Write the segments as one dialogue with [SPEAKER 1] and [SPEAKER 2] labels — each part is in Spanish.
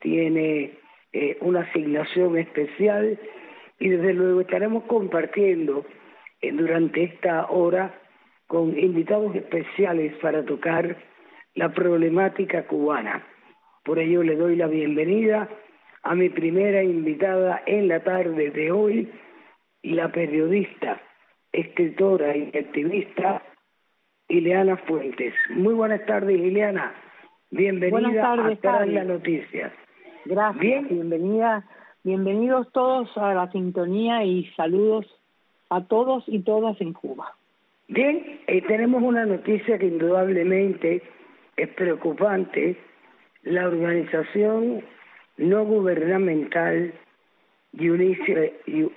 [SPEAKER 1] tiene una asignación especial y desde luego estaremos compartiendo durante esta hora con invitados especiales para tocar la problemática cubana. Por ello le doy la bienvenida a mi primera invitada en la tarde de hoy, la periodista, escritora y activista Ileana Fuentes. Muy buenas tardes, Ileana. Bienvenida a Tras las Noticias.
[SPEAKER 2] Gracias. Bien. Bienvenidos todos a la sintonía y saludos a todos y todas en Cuba.
[SPEAKER 1] Bien, tenemos una noticia que indudablemente es preocupante. La organización no gubernamental United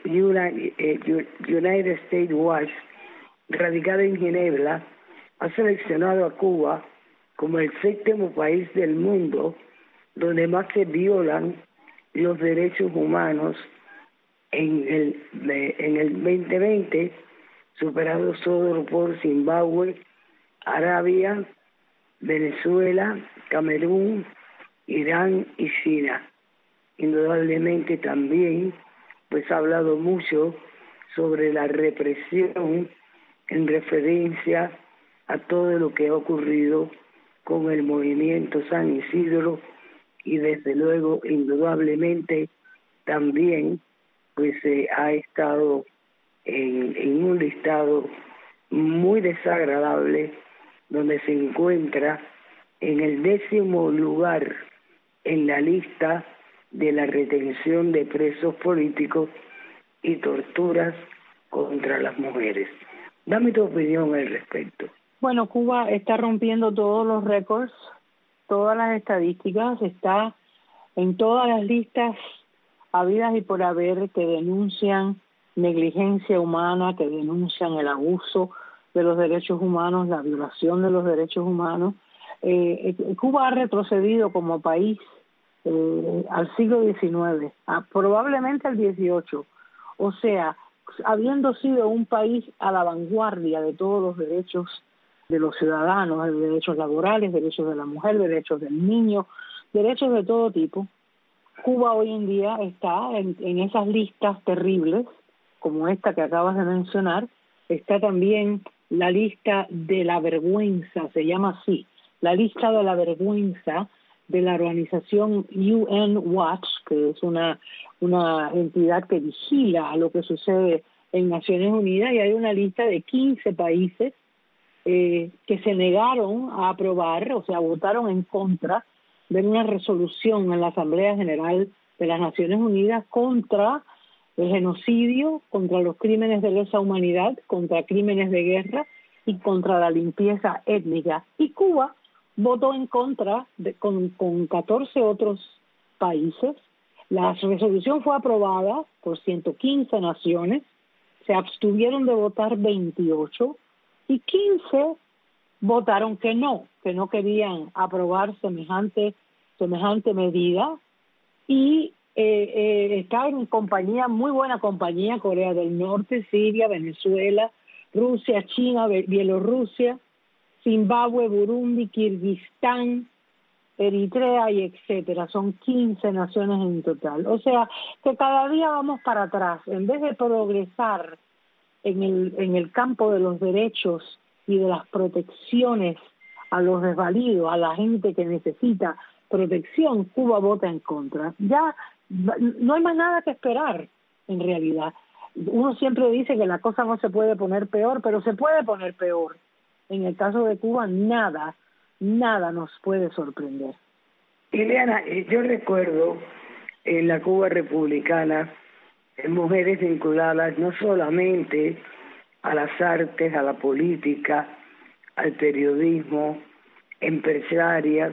[SPEAKER 1] States Watch, radicada en Ginebra, ha seleccionado a Cuba como el 7º país del mundo donde más se violan los derechos humanos en el 2020, superado solo por Zimbabue, Arabia, Venezuela, Camerún, Irán y China. Indudablemente también pues ha hablado mucho sobre la represión en referencia a todo lo que ha ocurrido con el movimiento San Isidro y desde luego indudablemente también pues ha estado en un listado muy desagradable donde se encuentra en el 10º lugar en la lista de la retención de presos políticos y torturas contra las mujeres. Dame tu opinión al respecto.
[SPEAKER 2] Bueno, Cuba está rompiendo todos los récords, todas las estadísticas, está en todas las listas habidas y por haber que denuncian negligencia humana, que denuncian el abuso de los derechos humanos, la violación de los derechos humanos. Cuba ha retrocedido como país al siglo XIX, probablemente al XVIII, o sea, habiendo sido un país a la vanguardia de todos los derechos de los ciudadanos, de derechos laborales, derechos de la mujer, derechos del niño, derechos de todo tipo. Cuba hoy en día está en esas listas terribles, como esta que acabas de mencionar. Está también la lista de la vergüenza, se llama así, la lista de la vergüenza de la organización UN Watch, que es una entidad que vigila a lo que sucede en Naciones Unidas, y hay una lista de 15 países que se negaron a aprobar, o sea, votaron en contra de una resolución en la Asamblea General de las Naciones Unidas contra el genocidio, contra los crímenes de lesa humanidad, contra crímenes de guerra y contra la limpieza étnica. Y Cuba votó en contra con 14 otros países. La resolución fue aprobada por 115 naciones, se abstuvieron de votar 28 y 15 votaron que no querían aprobar semejante medida, y está en compañía, muy buena compañía, Corea del Norte, Siria, Venezuela, Rusia, China, Bielorrusia, Zimbabue, Burundi, Kirguistán, Eritrea y etcétera. Son 15 naciones en total. O sea, que cada día vamos para atrás. En vez de progresar en el campo de los derechos y de las protecciones a los desvalidos, a la gente que necesita protección, Cuba vota en contra. Ya no hay más nada que esperar, en realidad. Uno siempre dice que la cosa no se puede poner peor, pero se puede poner peor. En el caso de Cuba, nada nos puede sorprender.
[SPEAKER 1] Ileana, yo recuerdo en la Cuba republicana mujeres vinculadas no solamente a las artes, a la política, al periodismo, empresarias.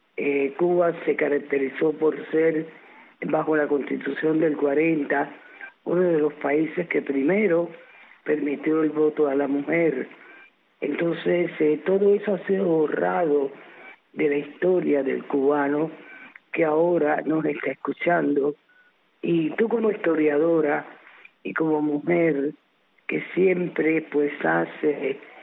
[SPEAKER 1] Cuba se caracterizó por ser, bajo la Constitución del 40, uno de los países que primero permitió el voto a la mujer. Entonces, todo eso ha sido borrado de la historia del cubano que ahora nos está escuchando. Y tú como historiadora y como mujer que siempre pues has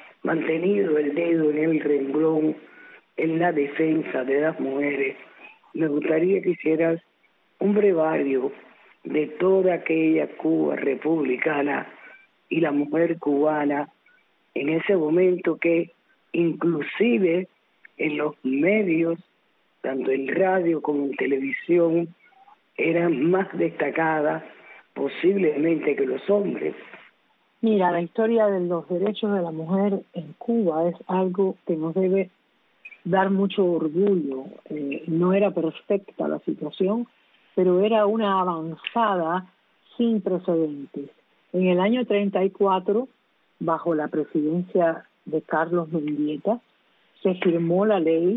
[SPEAKER 1] mantenido el dedo en el renglón en la defensa de las mujeres, me gustaría que hicieras un brevario de toda aquella Cuba republicana y la mujer cubana en ese momento que inclusive en los medios, tanto en radio como en televisión, eran más destacadas posiblemente que los hombres.
[SPEAKER 2] Mira, la historia de los derechos de la mujer en Cuba es algo que nos debe dar mucho orgullo. No era perfecta la situación, pero era una avanzada sin precedentes. En el año 34, bajo la presidencia de Carlos Mendieta, se firmó la ley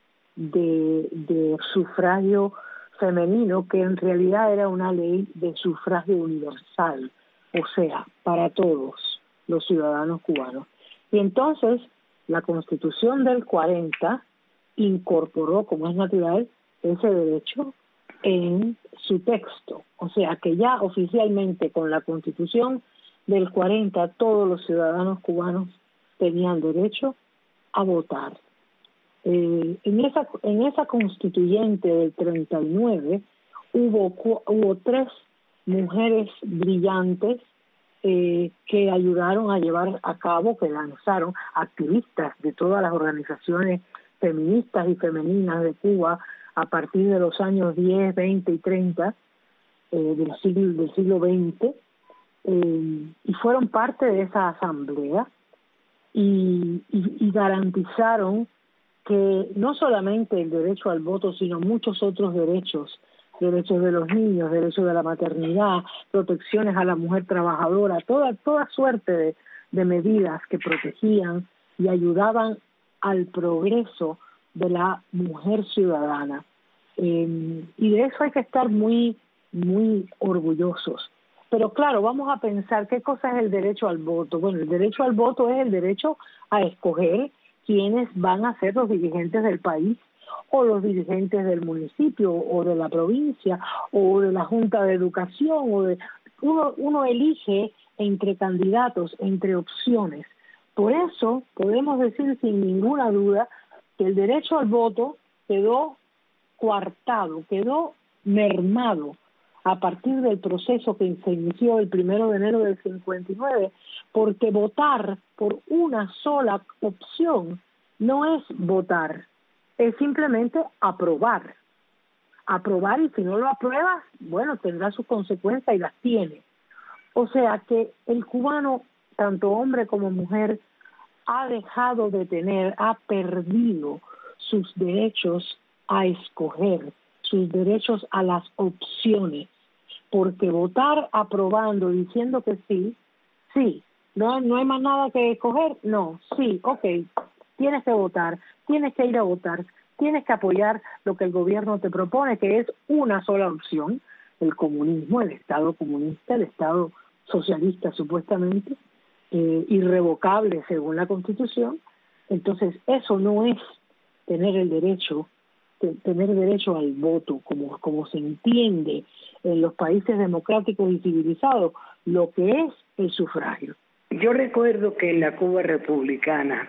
[SPEAKER 2] de sufragio femenino, que en realidad era una ley de sufragio universal, o sea, para todos los ciudadanos cubanos. Y entonces la Constitución del 40 incorporó, como es natural, ese derecho en su texto. O sea que ya oficialmente con la Constitución del 40 todos los ciudadanos cubanos tenían derecho a votar. En esa constituyente del 39 hubo 3 mujeres brillantes que ayudaron a llevar a cabo, que lanzaron, activistas de todas las organizaciones feministas y femeninas de Cuba a partir de los años 10, 20 y 30 del siglo XX, y fueron parte de esa asamblea y garantizaron que no solamente el derecho al voto, sino muchos otros derechos de los niños, derechos de la maternidad, protecciones a la mujer trabajadora, toda suerte de medidas que protegían y ayudaban al progreso de la mujer ciudadana. Y de eso hay que estar muy, muy orgullosos. Pero claro, vamos a pensar qué cosa es el derecho al voto. Bueno, el derecho al voto es el derecho a escoger quiénes van a ser los dirigentes del país, o los dirigentes del municipio o de la provincia o de la Junta de Educación, uno elige entre candidatos, entre opciones. Por eso podemos decir sin ninguna duda que el derecho al voto quedó coartado, quedó mermado a partir del proceso que se inició el 1 de enero del 59, porque votar por una sola opción no es votar, es simplemente aprobar. Aprobar, y si no lo apruebas, bueno, tendrá sus consecuencias y las tiene. O sea que el cubano, tanto hombre como mujer, ha perdido sus derechos a escoger, sus derechos a las opciones, porque votar aprobando, diciendo que sí, no hay más nada que escoger, no, sí, ok, tienes que votar, tienes que ir a votar, tienes que apoyar lo que el gobierno te propone, que es una sola opción, el comunismo, el Estado comunista, el Estado socialista supuestamente, irrevocable según la Constitución. Entonces eso no es tener derecho al voto, como se entiende en los países democráticos y civilizados, lo que es el sufragio.
[SPEAKER 1] Yo recuerdo que en la Cuba republicana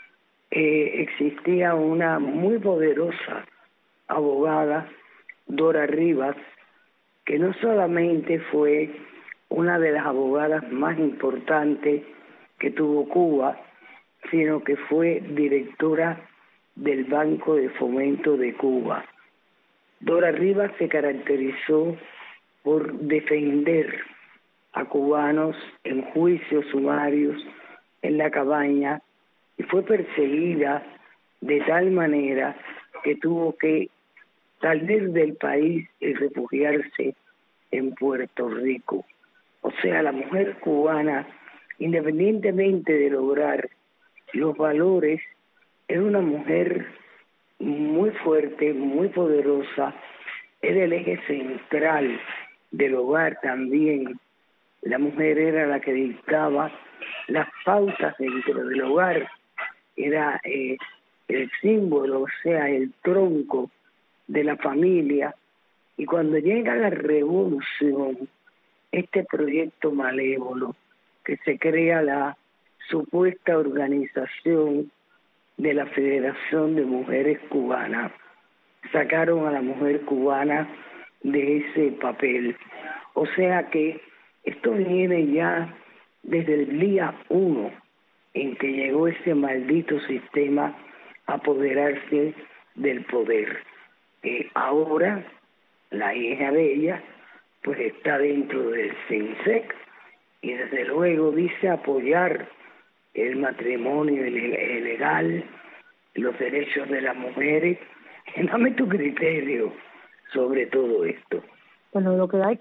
[SPEAKER 1] existía una muy poderosa abogada, Dora Rivas, que no solamente fue una de las abogadas más importantes que tuvo Cuba, sino que fue directora del Banco de Fomento de Cuba. Dora Rivas se caracterizó por defender a cubanos en juicios sumarios en la cabaña, y fue perseguida de tal manera que tuvo que salir del país y refugiarse en Puerto Rico. O sea, la mujer cubana, independientemente de lograr los valores, es una mujer muy fuerte, muy poderosa, era el eje central del hogar también. La mujer era la que dictaba las pautas dentro del hogar, era el símbolo, o sea, el tronco de la familia. Y cuando llega la revolución, este proyecto malévolo, que se crea la supuesta organización de la Federación de Mujeres Cubanas, sacaron a la mujer cubana de ese papel. O sea que esto viene ya desde el día 1 en que llegó ese maldito sistema a apoderarse del poder. Ahora la hija de ella pues está dentro del CINSEC y desde luego dice apoyar el matrimonio legal, los derechos de las mujeres. Dame tu criterio sobre todo esto.
[SPEAKER 2] Bueno, lo que hay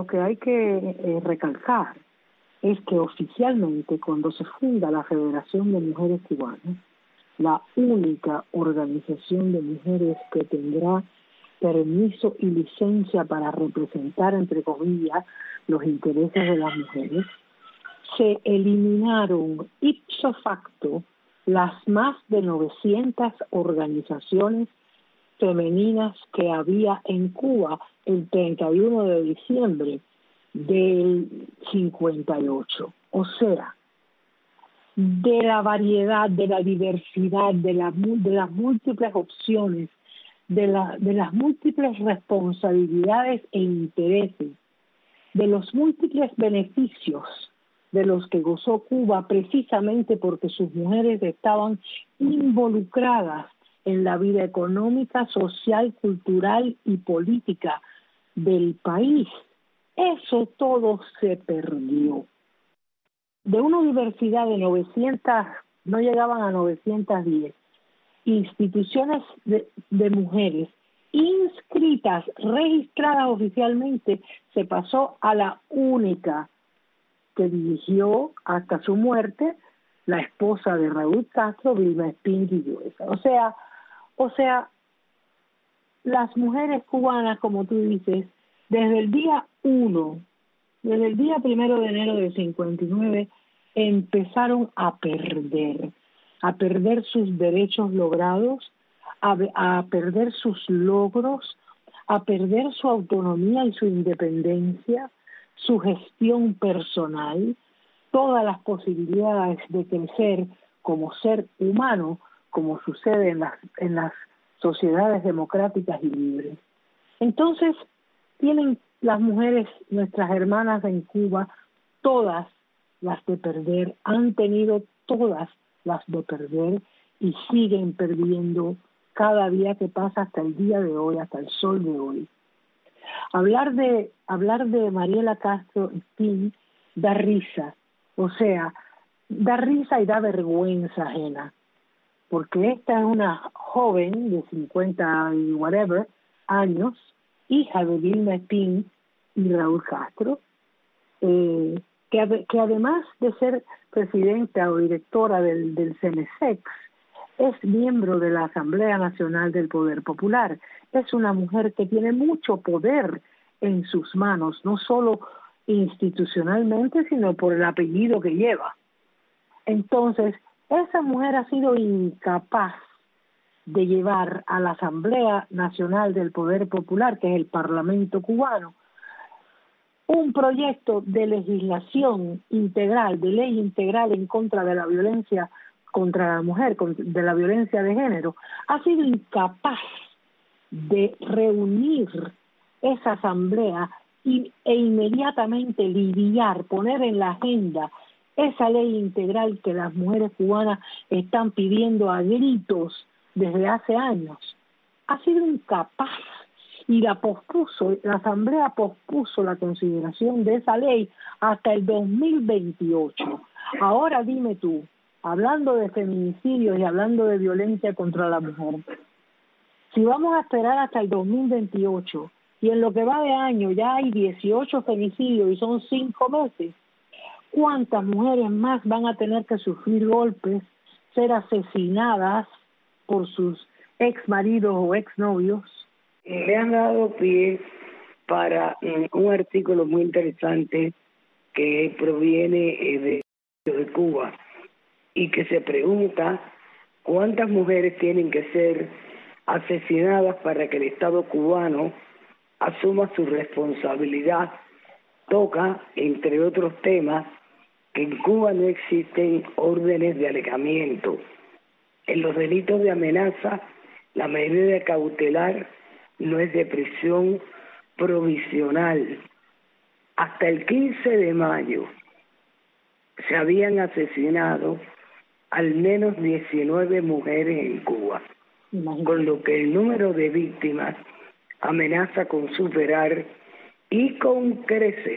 [SPEAKER 2] que recalcar es que oficialmente cuando se funda la Federación de Mujeres Cubanas, la única organización de mujeres que tendrá permiso y licencia para representar, entre comillas, los intereses de las mujeres, se eliminaron ipso facto las más de 900 organizaciones femeninas que había en Cuba el 31 de diciembre del 58. O sea, de la variedad, de la diversidad, de las múltiples opciones, de las múltiples responsabilidades e intereses, de los múltiples beneficios de los que gozó Cuba precisamente porque sus mujeres estaban involucradas en la vida económica, social, cultural y política del país. Eso todo se perdió. De una diversidad de 900, no llegaban a 910 instituciones de mujeres inscritas, registradas oficialmente, se pasó a la única que dirigió hasta su muerte la esposa de Raúl Castro, Vilma Espín Guilloesa. O sea, las mujeres cubanas, como tú dices, desde el día 1 de enero del 59, empezaron a perder sus derechos logrados, a perder sus logros, a perder su autonomía y su independencia, su gestión personal, todas las posibilidades de crecer como ser humano, como sucede en las sociedades democráticas y libres. Entonces, tienen las mujeres, nuestras hermanas en Cuba, todas las de perder, han tenido todas las de perder y siguen perdiendo cada día que pasa hasta el día de hoy, hasta el sol de hoy. Hablar de Mariela Castro Espín da risa, o sea, da risa y da vergüenza ajena, porque esta es una joven de 50 y whatever años, hija de Vilma Espín y Raúl Castro, que además de ser presidenta o directora del CENESEX, es miembro de la Asamblea Nacional del Poder Popular. Es una mujer que tiene mucho poder en sus manos, no solo institucionalmente, sino por el apellido que lleva. Entonces, esa mujer ha sido incapaz de llevar a la Asamblea Nacional del Poder Popular, que es el Parlamento cubano, un proyecto de legislación integral, de ley integral en contra de la violencia contra la mujer, de la violencia de género. Ha sido incapaz de reunir esa asamblea e inmediatamente lidiar, poner en la agenda esa ley integral que las mujeres cubanas están pidiendo a gritos desde hace años. Ha sido incapaz y la asamblea pospuso la consideración de esa ley hasta el 2028. Ahora dime tú, hablando de feminicidios y hablando de violencia contra la mujer, si vamos a esperar hasta el 2028 y en lo que va de año ya hay 18 femicidios y son 5 meses, ¿cuántas mujeres más van a tener que sufrir golpes, ser asesinadas por sus ex maridos o ex novios?
[SPEAKER 1] Me han dado pie para un artículo muy interesante que proviene de Cuba y que se pregunta cuántas mujeres tienen que ser asesinadas para que el Estado cubano asuma su responsabilidad. Toca, entre otros temas, que en Cuba no existen órdenes de alejamiento. En los delitos de amenaza La medida cautelar no es de prisión provisional. Hasta el 15 de mayo se habían asesinado al menos 19 mujeres en Cuba, con lo que el número de víctimas amenaza con superar y con creces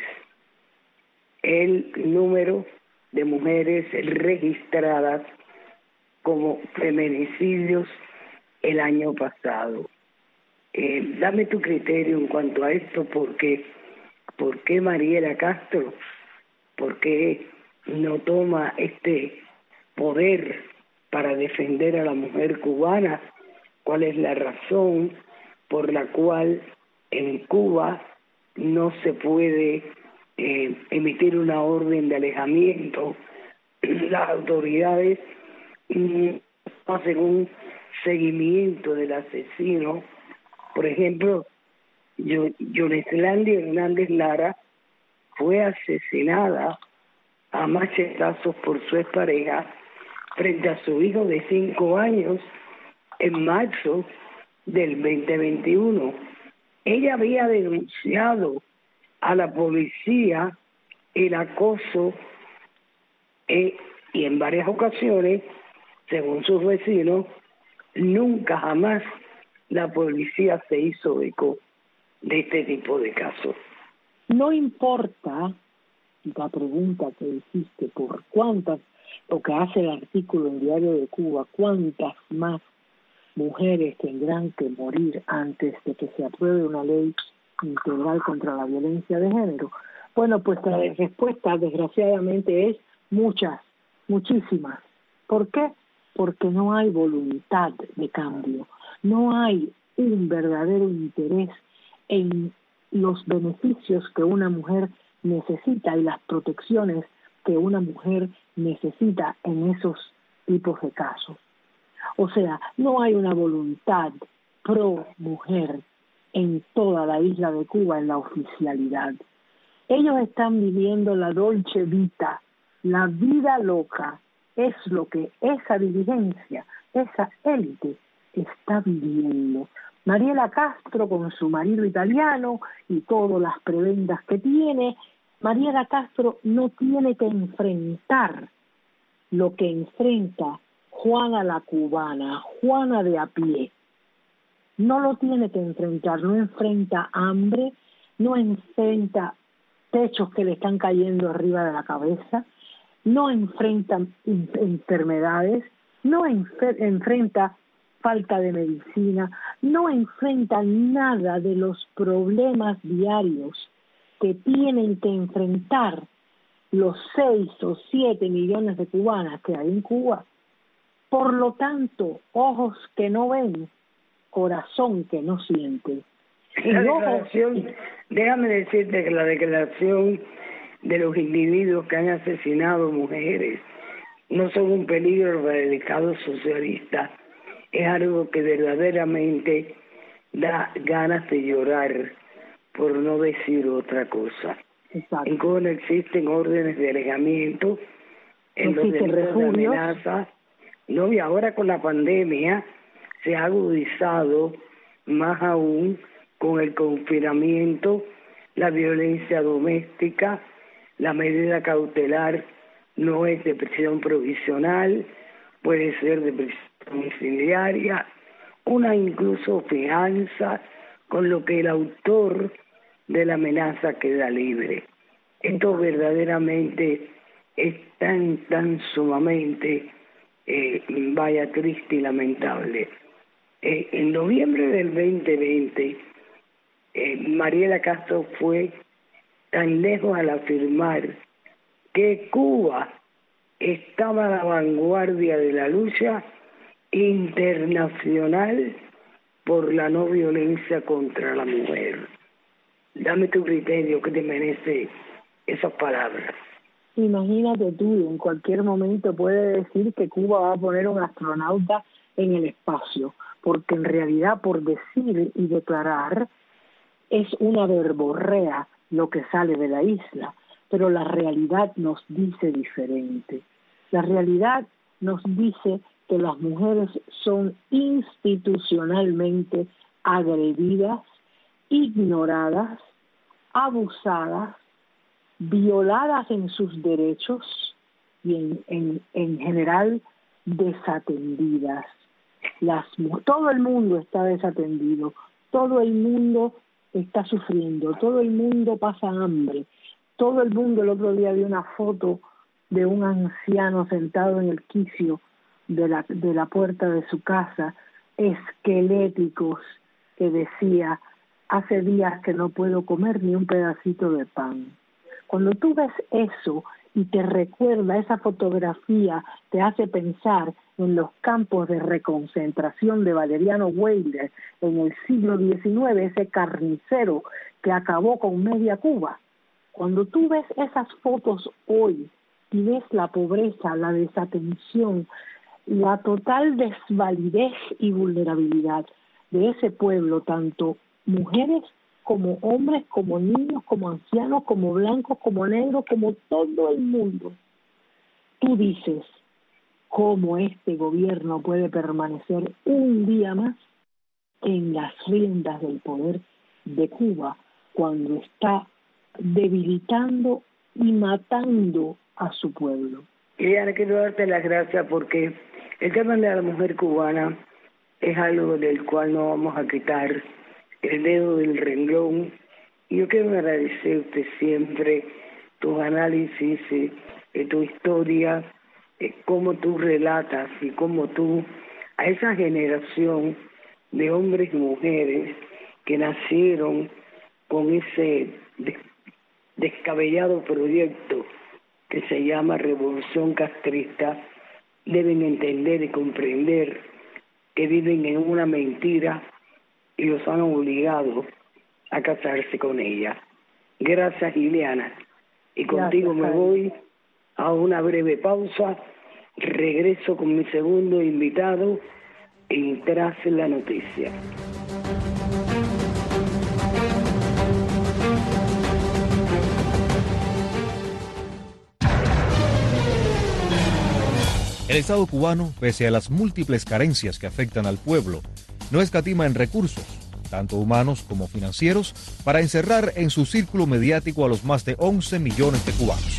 [SPEAKER 1] el número de mujeres registradas como feminicidios el año pasado. Dame tu criterio en cuanto a esto, porque ¿por qué Mariela Castro? ¿Por qué no toma este poder para defender a la mujer cubana? ¿Cuál es la razón por la cual en Cuba no se puede emitir una orden de alejamiento? Las autoridades hacen un seguimiento del asesino. Por ejemplo, Yoneslandia Hernández Lara fue asesinada a machetazos por su expareja frente a su hijo de 5 años en marzo del 2021. Ella había denunciado a la policía el acoso y en varias ocasiones, según sus vecinos, nunca jamás la policía se hizo eco de este tipo de casos.
[SPEAKER 2] No importa la pregunta que hiciste por cuántas, lo que hace el artículo en Diario de Cuba, cuántas más mujeres tendrán que morir antes de que se apruebe una ley integral contra la violencia de género. Bueno, pues la respuesta desgraciadamente es muchas, muchísimas. ¿Por qué? Porque no hay voluntad de cambio, no hay un verdadero interés en los beneficios que una mujer necesita y las protecciones que una mujer necesita en esos tipos de casos. O sea, no hay una voluntad pro mujer en toda la isla de Cuba en la oficialidad. Ellos están viviendo la dolce vita, la vida loca, es lo que esa dirigencia, esa élite está viviendo. Mariela Castro con su marido italiano y todas las prebendas que tiene, Mariela Castro no tiene que enfrentar lo que enfrenta Juana la cubana, Juana de a pie. No lo tiene que enfrentar, no enfrenta hambre, no enfrenta techos que le están cayendo arriba de la cabeza, no enfrenta enfermedades, no enfrenta falta de medicina, no enfrenta nada de los problemas diarios que tienen que enfrentar los 6 o 7 millones de cubanas que hay en Cuba. Por lo tanto, ojos que no ven, corazón que no siente.
[SPEAKER 1] Déjame decirte que la declaración de los individuos que han asesinado mujeres no son un peligro para el Estado socialista. Es algo que verdaderamente da ganas de llorar, por no decir otra cosa.
[SPEAKER 2] Exacto.
[SPEAKER 1] En Cuba no existen órdenes de alejamiento, en los delitos de amenaza, no, y ahora con la pandemia se ha agudizado más aún con el confinamiento, la violencia doméstica, la medida cautelar no es de prisión provisional, puede ser de prisión domiciliaria, una incluso fianza, con lo que el autor de la amenaza queda libre. Esto verdaderamente es tan sumamente triste y lamentable. En noviembre del 2020, Mariela Castro fue tan lejos al afirmar que Cuba estaba a la vanguardia de la lucha internacional por la no violencia contra la mujer. Dame tu criterio, que te merece esas palabras.
[SPEAKER 2] Imagínate tú, en cualquier momento puede decir que Cuba va a poner un astronauta en el espacio, porque en realidad por decir y declarar es una verborrea lo que sale de la isla, pero la realidad nos dice diferente. La realidad nos dice que las mujeres son institucionalmente agredidas, ignoradas, abusadas, violadas en sus derechos y en general desatendidas. Todo el mundo está desatendido, todo el mundo está sufriendo, todo el mundo pasa hambre, todo el mundo. El otro día vi una foto de un anciano sentado en el quicio de la puerta de su casa, esqueléticos, que decía: hace días que no puedo comer ni un pedacito de pan. Cuando tú ves eso y te recuerda, esa fotografía te hace pensar en los campos de reconcentración de Valeriano Weyler en el siglo XIX, ese carnicero que acabó con media Cuba. Cuando tú ves esas fotos hoy y ves la pobreza, la desatención, la total desvalidez y vulnerabilidad de ese pueblo, tanto mujeres como hombres, como niños, como ancianos, como blancos, como negros, como todo el mundo, tú dices: ¿cómo este gobierno puede permanecer un día más en las riendas del poder de Cuba cuando está debilitando y matando a su pueblo?
[SPEAKER 1] Liliana, quiero darte las gracias porque el tema de la mujer cubana es algo del cual no vamos a quitar el dedo del renglón. Y yo quiero agradecerte siempre tus análisis, tu historia, cómo tú relatas y cómo tú, a esa generación de hombres y mujeres que nacieron con ese descabellado proyecto que se llama Revolución Castrista, deben entender y comprender que viven en una mentira y los han obligado a casarse con ella. Gracias, Liliana. Y contigo me voy a una breve pausa. Regreso con mi segundo invitado en Tras la Noticia.
[SPEAKER 3] El Estado cubano, pese a las múltiples carencias que afectan al pueblo, no escatima en recursos, tanto humanos como financieros, para encerrar en su círculo mediático a los más de 11 millones de cubanos.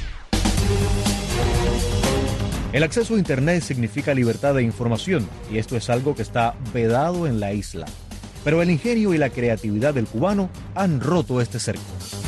[SPEAKER 3] El acceso a Internet significa libertad de información, y esto es algo que está vedado en la isla. Pero el ingenio y la creatividad del cubano han roto este cerco.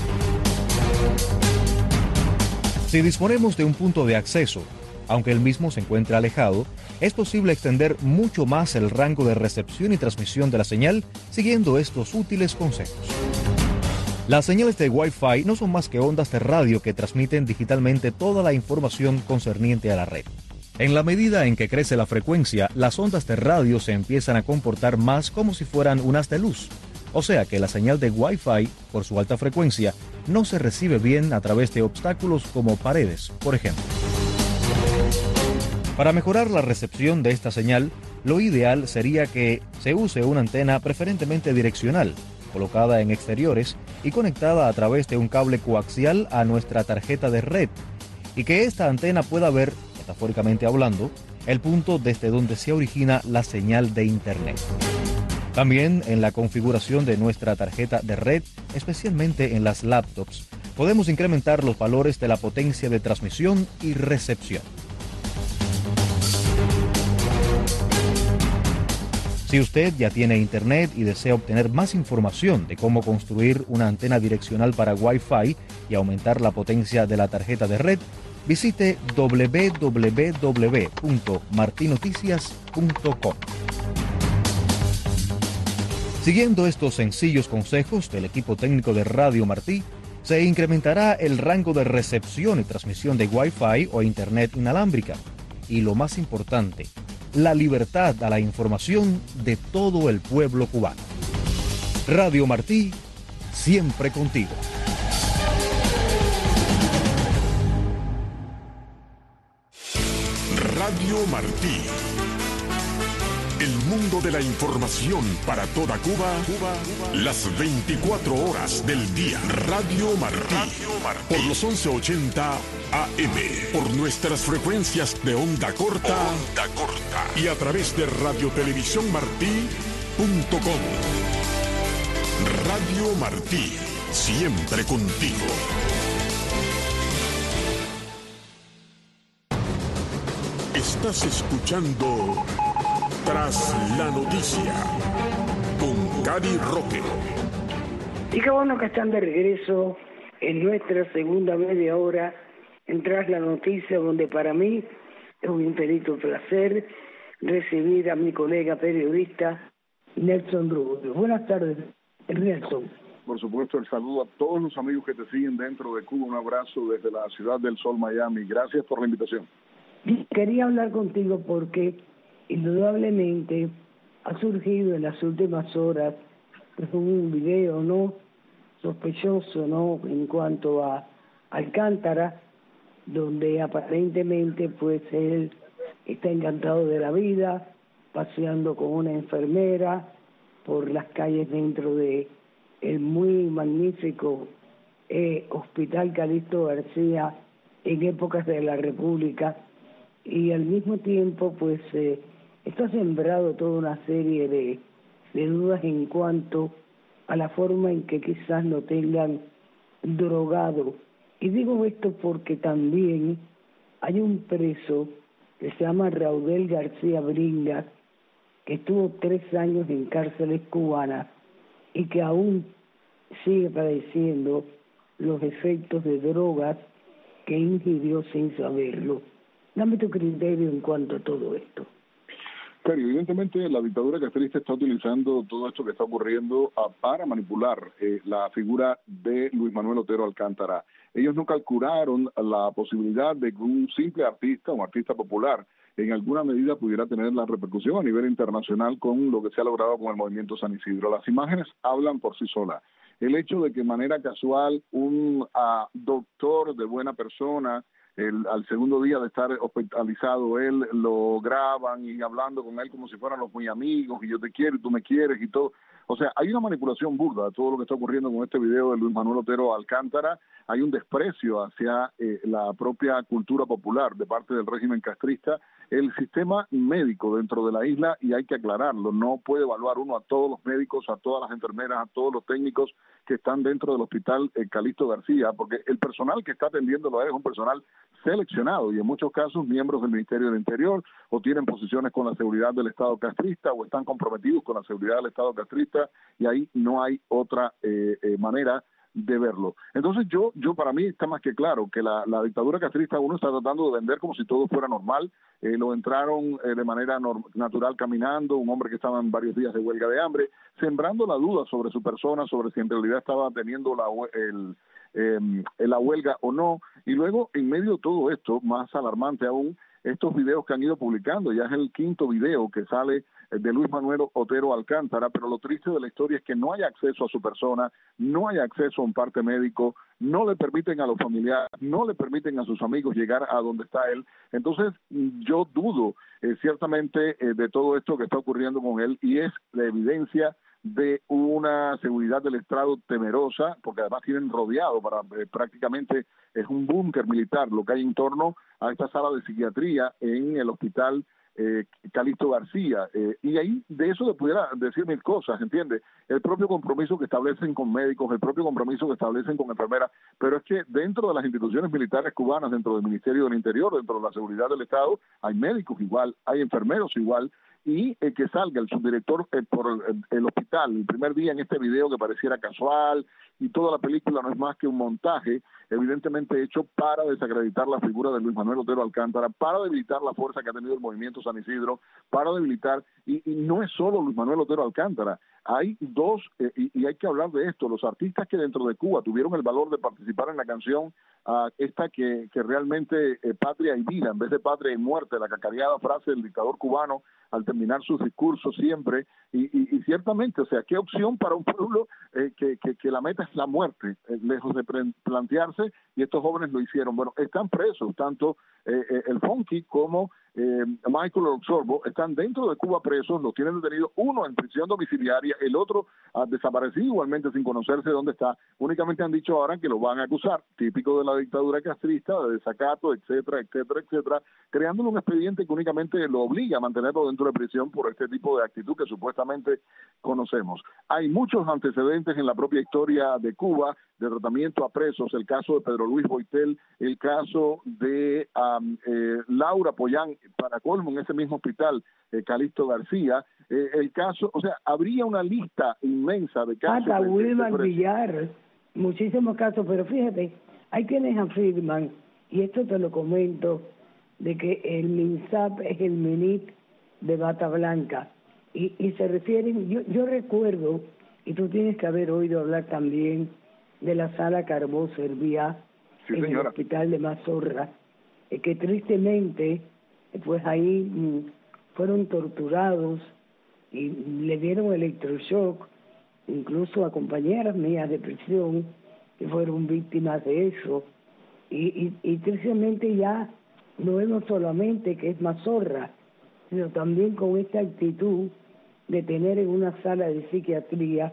[SPEAKER 3] Si disponemos de un punto de acceso, aunque el mismo se encuentre alejado, es posible extender mucho más el rango de recepción y transmisión de la señal siguiendo estos útiles consejos. Las señales de Wi-Fi no son más que ondas de radio que transmiten digitalmente toda la información concerniente a la red. En la medida en que crece la frecuencia, las ondas de radio se empiezan a comportar más como si fueran un haz de luz. O sea que la señal de Wi-Fi, por su alta frecuencia, no se recibe bien a través de obstáculos como paredes, por ejemplo. Para mejorar la recepción de esta señal, lo ideal sería que se use una antena preferentemente direccional, colocada en exteriores y conectada a través de un cable coaxial a nuestra tarjeta de red, y que esta antena pueda ver, metafóricamente hablando, el punto desde donde se origina la señal de Internet. También en la configuración de nuestra tarjeta de red, especialmente en las laptops, podemos incrementar los valores de la potencia de transmisión y recepción. Si usted ya tiene Internet y desea obtener más información de cómo construir una antena direccional para Wi-Fi y aumentar la potencia de la tarjeta de red, visite www.martinoticias.com. Siguiendo estos sencillos consejos del equipo técnico de Radio Martí, se incrementará el rango de recepción y transmisión de Wi-Fi o Internet inalámbrica. Y lo más importante, la libertad a la información de todo el pueblo cubano. Radio Martí, siempre contigo.
[SPEAKER 4] Radio Martí, el mundo de la información para toda Cuba, las 24 horas del día. Radio Martí, por los 1180 AM, por nuestras frecuencias de onda corta, y a través de radiotelevisiónmartí.com. Radio Martí, siempre contigo. Estás escuchando Tras la Noticia con Cady Roque.
[SPEAKER 1] Y qué bueno que están de regreso en nuestra segunda media hora en Tras la Noticia, donde para mí es un infinito placer recibir a mi colega periodista Nelson Rubio. Buenas tardes, Nelson.
[SPEAKER 5] Por supuesto, el saludo a todos los amigos que te siguen dentro de Cuba. Un abrazo desde la Ciudad del Sol, Miami. Gracias por la invitación.
[SPEAKER 1] Quería hablar contigo porque indudablemente ha surgido en las últimas horas un video no sospechoso, no, en cuanto a Alcántara, donde aparentemente pues él está encantado de la vida, paseando con una enfermera por las calles dentro de el muy magnífico Hospital Calixto García en épocas de la República, y al mismo tiempo pues esto ha sembrado toda una serie de dudas en cuanto a la forma en que quizás lo tengan drogado. Y digo esto porque también hay un preso que se llama Raudel García Bringas, que estuvo 3 años en cárceles cubanas y que aún sigue padeciendo los efectos de drogas que ingirió sin saberlo. Dame tu criterio en cuanto a todo esto.
[SPEAKER 5] Claro, evidentemente la dictadura castrista está utilizando todo esto que está ocurriendo para manipular la figura de Luis Manuel Otero Alcántara. Ellos no calcularon la posibilidad de que un simple artista, un artista popular, en alguna medida pudiera tener la repercusión a nivel internacional con lo que se ha logrado con el movimiento San Isidro. Las imágenes hablan por sí solas. El hecho de que de manera casual un doctor de buena persona, al segundo día de estar hospitalizado, él lo graban y hablando con él como si fueran los muy amigos, y yo te quiero y tú me quieres y todo. O sea, hay una manipulación burda de todo lo que está ocurriendo con este video de Luis Manuel Otero Alcántara. Hay un desprecio hacia la propia cultura popular de parte del régimen castrista. El sistema médico dentro de la isla, y hay que aclararlo, no puede evaluar uno a todos los médicos, a todas las enfermeras, a todos los técnicos que están dentro del hospital Calixto García, porque el personal que está atendiéndolo es un personal seleccionado y en muchos casos miembros del Ministerio del Interior, o tienen posiciones con la seguridad del Estado castrista, o están comprometidos con la seguridad del Estado castrista, y ahí no hay otra manera de verlo. Entonces yo para mí está más que claro que la dictadura castrista uno está tratando de vender como si todo fuera normal. Lo entraron de manera natural caminando, un hombre que estaba en varios días de huelga de hambre, sembrando la duda sobre su persona, sobre si en realidad estaba teniendo la huelga o no, y luego en medio de todo esto, más alarmante aún, estos videos que han ido publicando. Ya es el 5º video que sale de Luis Manuel Otero Alcántara, pero lo triste de la historia es que no hay acceso a su persona, no hay acceso a un parte médico, no le permiten a los familiares, no le permiten a sus amigos llegar a donde está él. Entonces yo dudo ciertamente de todo esto que está ocurriendo con él, y es la evidencia de una seguridad del Estado temerosa, porque además tienen rodeado prácticamente es un búnker militar lo que hay en torno a esta sala de psiquiatría en el hospital Calixto García, y ahí de eso le pudiera decir mil cosas, ¿entiende? El propio compromiso que establecen con médicos, el propio compromiso que establecen con enfermeras, pero es que dentro de las instituciones militares cubanas, dentro del Ministerio del Interior, dentro de la seguridad del Estado, hay médicos igual, hay enfermeros igual, y que salga el subdirector por el hospital el primer día en este video que pareciera casual, y toda la película no es más que un montaje evidentemente hecho para desacreditar la figura de Luis Manuel Otero Alcántara, para debilitar la fuerza que ha tenido el movimiento San Isidro, para debilitar, y no es solo Luis Manuel Otero Alcántara, hay dos, y hay que hablar de esto, los artistas que dentro de Cuba tuvieron el valor de participar en la canción esta que realmente patria y vida, en vez de patria y muerte, la cacareada frase del dictador cubano al terminar sus discursos siempre, y ciertamente, o sea, ¿qué opción para un pueblo que la meta es la muerte, lejos de plantearse? Y estos jóvenes lo hicieron. Bueno, están presos, tanto el Funky como Michael Oxorbo, están dentro de Cuba presos, los tienen detenidos, uno en prisión domiciliaria, el otro desaparecido igualmente sin conocerse dónde está. Únicamente han dicho ahora que lo van a acusar, típico de la dictadura castrista, de desacato, etcétera, etcétera, etcétera, creándole un expediente que únicamente lo obliga a mantenerlo dentro de prisión por este tipo de actitud que supuestamente conocemos. Hay muchos antecedentes en la propia historia de Cuba de tratamiento a presos, el caso de Pedro Luis Boitel, el caso de Laura Pollán, para colmo en ese mismo hospital, Calixto García, el caso, o sea, habría una lista inmensa de casos.
[SPEAKER 1] Hasta Wilmar Villar, muchísimos casos, pero fíjate, hay quienes afirman, y esto te lo comento, de que el MINSAP es el MINIT de Bata Blanca, y se refieren, yo recuerdo, y tú tienes que haber oído hablar también de la sala Carbó Servía, sí, en el hospital de Mazorra, que tristemente, pues ahí fueron torturados y le dieron electroshock, incluso a compañeras mías de prisión que fueron víctimas de eso, y tristemente ya no vemos solamente que es Mazorra, sino también con esta actitud de tener en una sala de psiquiatría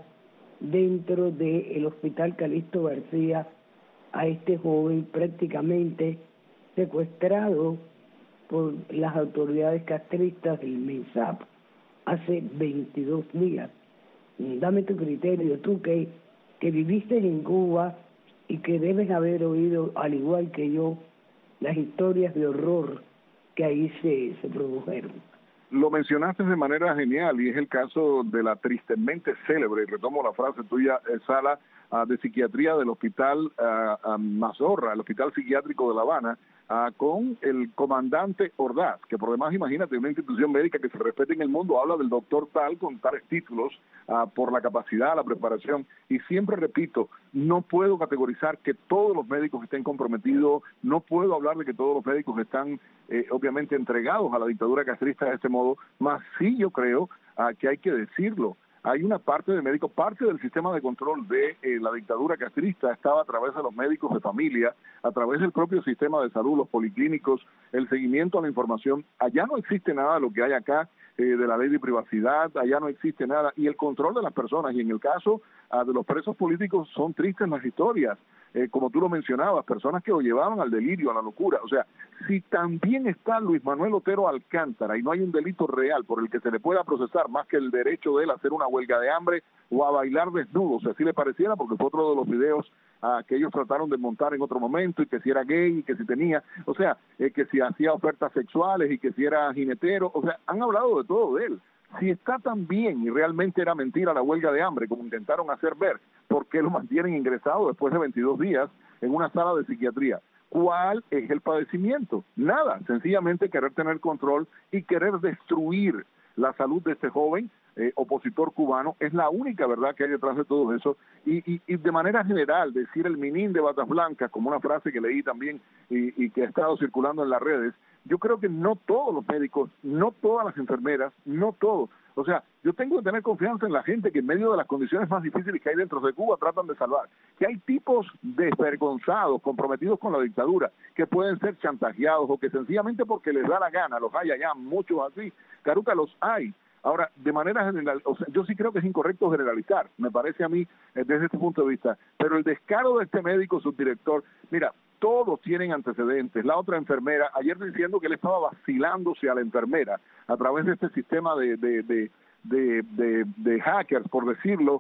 [SPEAKER 1] dentro del hospital Calixto García a este joven prácticamente secuestrado por las autoridades castristas del MINSAP hace 22 días. Dame tu criterio, tú que viviste en Cuba y que debes haber oído, al igual que yo, las historias de horror que ahí se produjeron.
[SPEAKER 5] Lo mencionaste de manera genial y es el caso de la tristemente célebre, y retomo la frase tuya, sala de psiquiatría del hospital Mazorra, el hospital psiquiátrico de La Habana, con el comandante Ordaz, que por demás, imagínate, una institución médica que se respete en el mundo, habla del doctor tal con tales títulos por la capacidad, la preparación, y siempre repito, no puedo categorizar que todos los médicos estén comprometidos, no puedo hablar de que todos los médicos están obviamente entregados a la dictadura castrista de este modo, mas sí yo creo que hay que decirlo. Hay una parte de médicos, parte del sistema de control de la dictadura castrista estaba a través de los médicos de familia, a través del propio sistema de salud, los policlínicos, el seguimiento a la información. Allá no existe nada de lo que hay acá, de la ley de privacidad, allá no existe nada, y el control de las personas, y en el caso de los presos políticos son tristes las historias, como tú lo mencionabas, personas que lo llevaban al delirio, a la locura. O sea, si también está Luis Manuel Otero Alcántara y no hay un delito real por el que se le pueda procesar más que el derecho de él a hacer una huelga de hambre o a bailar desnudo, si así le pareciera, porque fue otro de los videos que ellos trataron de montar en otro momento, y que si era gay, y que si tenía, o sea, que si hacía ofertas sexuales, y que si era jinetero, o sea, han hablado de todo de él. Si está tan bien y realmente era mentira la huelga de hambre, como intentaron hacer ver, ¿por qué lo mantienen ingresado después de 22 días en una sala de psiquiatría? ¿Cuál es el padecimiento? Nada, sencillamente querer tener control y querer destruir la salud de este joven opositor cubano. Es la única verdad que hay detrás de todo eso, y de manera general decir el minín de batas blancas, como una frase que leí también y que ha estado circulando en las redes. Yo creo que no todos los médicos, no todas las enfermeras, no todos. O sea, yo tengo que tener confianza en la gente que en medio de las condiciones más difíciles que hay dentro de Cuba tratan de salvar. Que hay tipos desvergonzados, comprometidos con la dictadura, que pueden ser chantajeados o que sencillamente porque les da la gana, los hay allá, muchos así. Caruca, los hay. Ahora, de manera general, o sea, yo sí creo que es incorrecto generalizar, me parece a mí, desde este punto de vista. Pero el descaro de este médico subdirector, mira, todos tienen antecedentes. La otra enfermera, ayer diciendo que él estaba vacilándose a la enfermera a través de este sistema de hackers, por decirlo,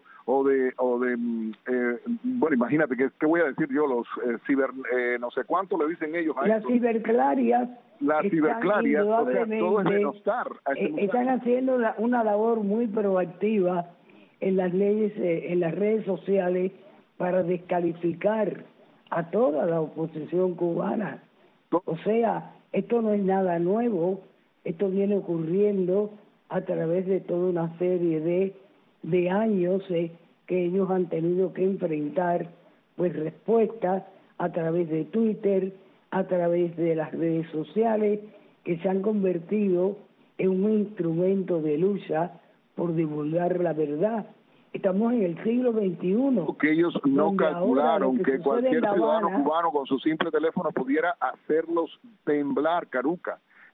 [SPEAKER 5] bueno, imagínate, ¿qué voy a decir yo? Los no sé cuánto le dicen ellos a
[SPEAKER 1] las ciberclarias.
[SPEAKER 5] Las ciberclarias, o sea, todo es denostar a
[SPEAKER 1] están haciendo una labor muy proactiva en las leyes, en las redes sociales, para descalificar a toda la oposición cubana. O sea, esto no es nada nuevo, esto viene ocurriendo a través de toda una serie de años que ellos han tenido que enfrentar pues respuestas a través de Twitter, a través de las redes sociales, que se han convertido en un instrumento de lucha por divulgar la verdad. Estamos en el siglo XXI.
[SPEAKER 5] Porque ellos no calcularon que cualquier ciudadano cubano con su simple teléfono pudiera hacerlos temblar, Caruca.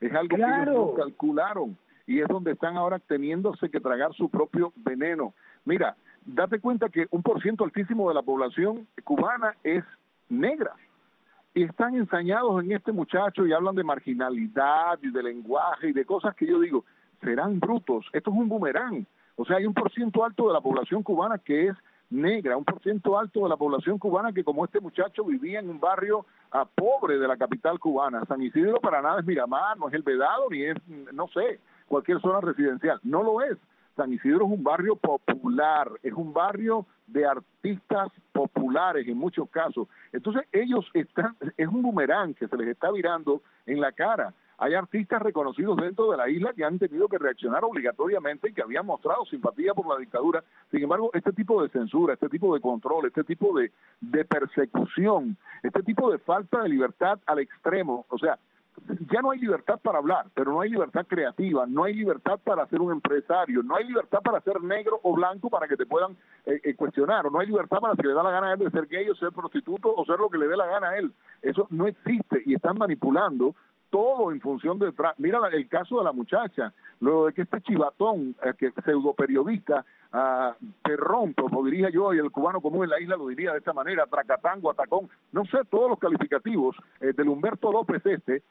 [SPEAKER 5] es algo que ellos no calcularon, y es donde están ahora teniéndose que tragar su propio veneno. Mira, date cuenta que un % altísimo de la población cubana es negra, y están ensañados en este muchacho y hablan de marginalidad y de lenguaje y de cosas que yo digo, serán brutos, esto es un boomerang. O sea, hay un % alto de la población cubana que es negra, un % alto de la población cubana que, como este muchacho, vivía en un barrio pobre de la capital cubana. San Isidro para nada es Miramar, no es El Vedado, ni es, no sé, cualquier zona residencial, no lo es. San Isidro es un barrio popular, es un barrio de artistas populares en muchos casos. Entonces ellos están, es un boomerang que se les está virando en la cara. Hay artistas reconocidos dentro de la isla que han tenido que reaccionar obligatoriamente y que habían mostrado simpatía por la dictadura. Sin embargo, este tipo de censura, este tipo de control, este tipo de persecución, este tipo de falta de libertad al extremo, o sea, ya no hay libertad para hablar, pero no hay libertad creativa, no hay libertad para ser un empresario, no hay libertad para ser negro o blanco para que te puedan cuestionar, o no hay libertad para si le da la gana a él de ser gay o ser prostituto o ser lo que le dé la gana a él. Eso no existe y están manipulando todo en función de... Mira el caso de la muchacha, luego de que este chivatón, que pseudo periodista, perrón, como diría yo, y el cubano común en la isla lo diría de esta manera, tracatango, atacón, no sé, todos los calificativos del Humberto López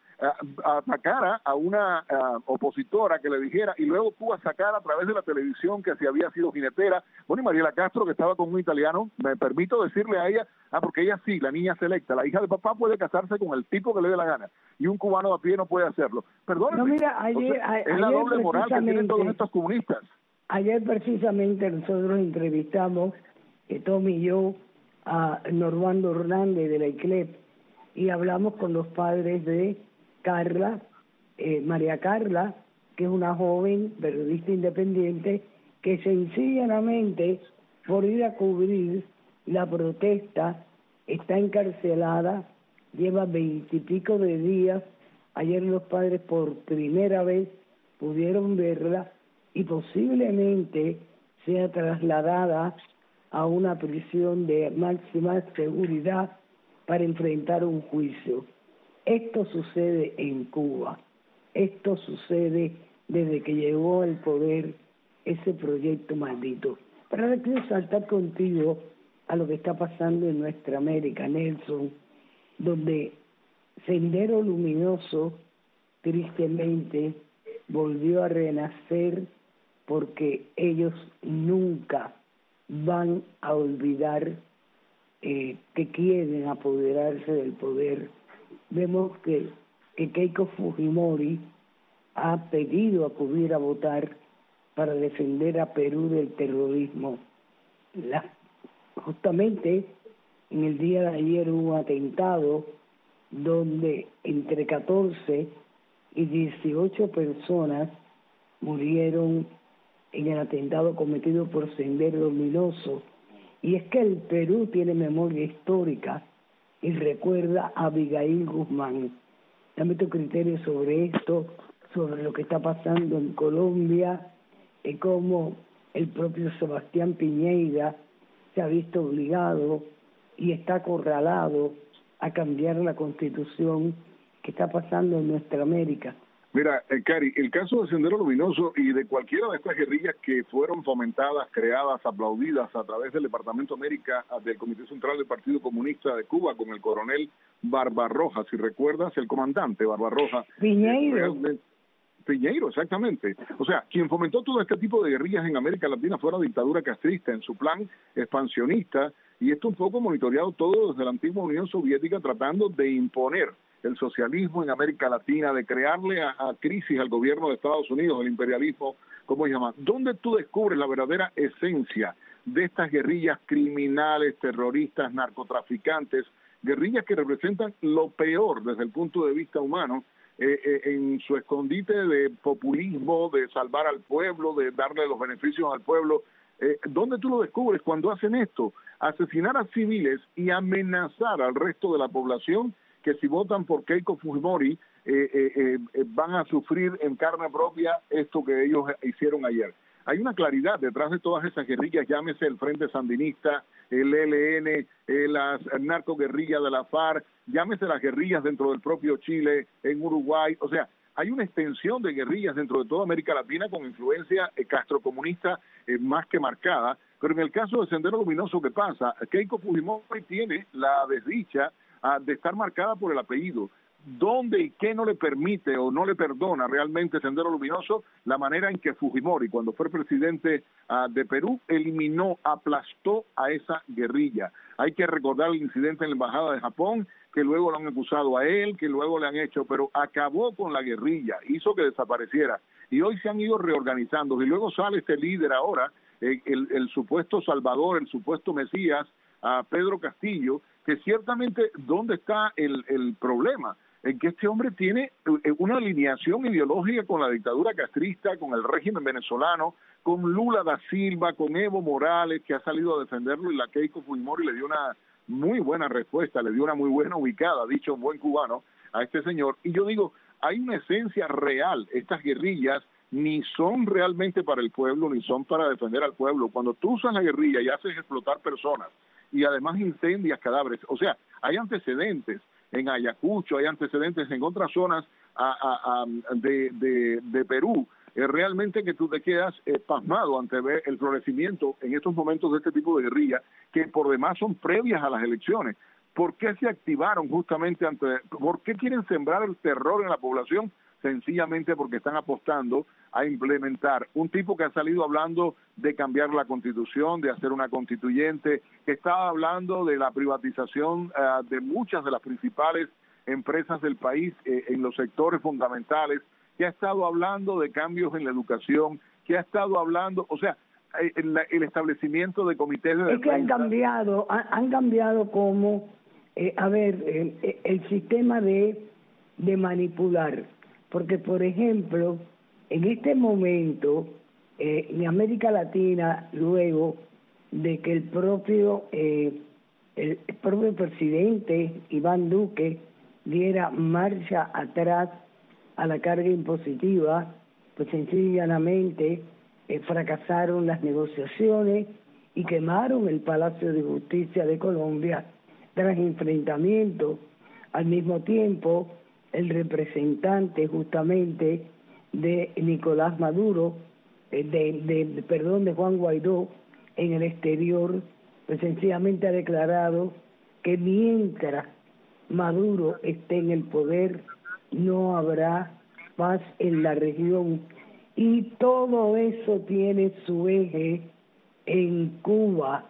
[SPEAKER 5] atacara a una opositora que le dijera, y luego Cuba sacara a través de la televisión que si había sido jinetera. Bueno, y Mariela Castro, que estaba con un italiano, me permito decirle a ella, porque ella sí, la niña selecta, la hija de papá puede casarse con el tipo que le dé la gana, y un cubano a pie no puede hacerlo. Perdóname,
[SPEAKER 1] no, mira,
[SPEAKER 5] es la doble moral que tienen todos estos comunistas.
[SPEAKER 1] Ayer precisamente nosotros entrevistamos, Tommy y yo, a Normando Hernández de la ICLEP, y hablamos con los padres de Carla, María Carla, que es una joven periodista independiente que sencillamente, por ir a cubrir la protesta, está encarcelada, lleva 20 y pico de días. Ayer los padres por primera vez pudieron verla y posiblemente sea trasladada a una prisión de máxima seguridad para enfrentar un juicio. Esto sucede en Cuba, esto sucede desde que llegó al poder ese proyecto maldito. Pero ahora quiero saltar contigo a lo que está pasando en nuestra América, Nelson, donde Sendero Luminoso tristemente volvió a renacer, porque ellos nunca van a olvidar que quieren apoderarse del poder. Vemos que Keiko Fujimori ha pedido acudir a votar para defender a Perú del terrorismo. Justamente en el día de ayer hubo un atentado donde entre 14 y 18 personas murieron en el atentado cometido por Sendero Luminoso. Y es que el Perú tiene memoria histórica y recuerda a Abigail Guzmán. Dame tu criterio sobre esto, sobre lo que está pasando en Colombia, y cómo el propio Sebastián Piñera se ha visto obligado y está acorralado a cambiar la Constitución. ¿Qué está pasando en nuestra América?
[SPEAKER 5] Mira, Cari, el caso de Sendero Luminoso y de cualquiera de estas guerrillas que fueron fomentadas, creadas, aplaudidas a través del Departamento América del Comité Central del Partido Comunista de Cuba con el coronel Barbarroja, si recuerdas, el comandante Barbarroja. Piñeiro, exactamente. O sea, quien fomentó todo este tipo de guerrillas en América Latina fue la dictadura castrista en su plan expansionista, y esto un poco monitoreado todo desde la antigua Unión Soviética, tratando de imponer el socialismo en América Latina, de crearle a crisis al gobierno de Estados Unidos, el imperialismo, ¿cómo se llama? ¿Dónde tú descubres la verdadera esencia de estas guerrillas criminales, terroristas, narcotraficantes, guerrillas que representan lo peor desde el punto de vista humano, en su escondite de populismo, de salvar al pueblo, de darle los beneficios al pueblo? ¿Dónde tú lo descubres cuando hacen esto? Asesinar a civiles y amenazar al resto de la población, que si votan por Keiko Fujimori van a sufrir en carne propia esto que ellos hicieron ayer. Hay una claridad detrás de todas esas guerrillas, llámese el Frente Sandinista, el ELN, las narcoguerrillas de la FARC, llámese las guerrillas dentro del propio Chile, en Uruguay. O sea, hay una extensión de guerrillas dentro de toda América Latina con influencia castrocomunista más que marcada, pero en el caso de Sendero Luminoso, ¿qué pasa? Keiko Fujimori tiene la desdicha de estar marcada por el apellido. ¿Dónde y qué no le permite o no le perdona realmente Sendero Luminoso? La manera en que Fujimori, cuando fue presidente de Perú, eliminó, aplastó a esa guerrilla. Hay que recordar el incidente en la Embajada de Japón, que luego lo han acusado a él, que luego le han hecho, pero acabó con la guerrilla, hizo que desapareciera. Y hoy se han ido reorganizando. Y luego sale este líder ahora, el supuesto Salvador, el supuesto Mesías, Pedro Castillo, que ciertamente, ¿dónde está el problema? En que este hombre tiene una alineación ideológica con la dictadura castrista, con el régimen venezolano, con Lula da Silva, con Evo Morales, que ha salido a defenderlo, y la Keiko Fujimori le dio una muy buena respuesta, le dio una muy buena ubicada, dicho un buen cubano, a este señor. Y yo digo, hay una esencia real. Estas guerrillas ni son realmente para el pueblo, ni son para defender al pueblo. Cuando tú usas la guerrilla y haces explotar personas, y además incendias cadáveres, o sea, hay antecedentes en Ayacucho, hay antecedentes en otras zonas de Perú, realmente que tú te quedas pasmado ante ver el florecimiento en estos momentos de este tipo de guerrilla, que por demás son previas a las elecciones. ¿Por qué se activaron justamente por qué quieren sembrar el terror en la población? Sencillamente porque están apostando a implementar un tipo que ha salido hablando de cambiar la Constitución, de hacer una constituyente, que estaba hablando de la privatización de muchas de las principales empresas del país en los sectores fundamentales, que ha estado hablando de cambios en la educación, que ha estado hablando, o sea, el establecimiento de comités de defensa.
[SPEAKER 1] Es que han cambiado como, el sistema de manipular. Porque, por ejemplo, en este momento, en América Latina, luego de que el propio presidente Iván Duque diera marcha atrás a la carga impositiva, pues sencillamente fracasaron las negociaciones y quemaron el Palacio de Justicia de Colombia tras enfrentamientos. Al mismo tiempo, el representante justamente de Nicolás Maduro, de Juan Guaidó en el exterior, pues sencillamente ha declarado que mientras Maduro esté en el poder no habrá paz en la región, y todo eso tiene su eje en Cuba,